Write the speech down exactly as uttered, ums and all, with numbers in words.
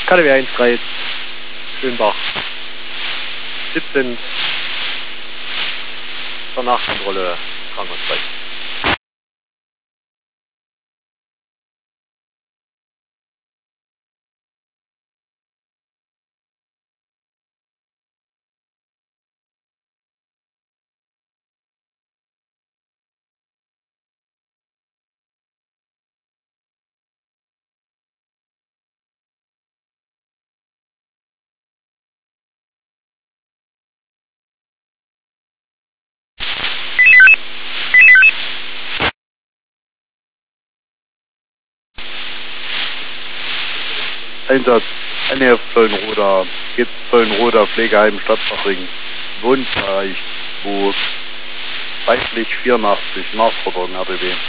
K D W eins drei Schönbach siebzehn zur Nachkontrolle Krankenhausbereich. Einsatz N E F Zollenroda, geht Zollenroda Pflegeheim Stadtbachring, Wohnbereich, wo weiblich vierundachtzig Nachforderung R D W.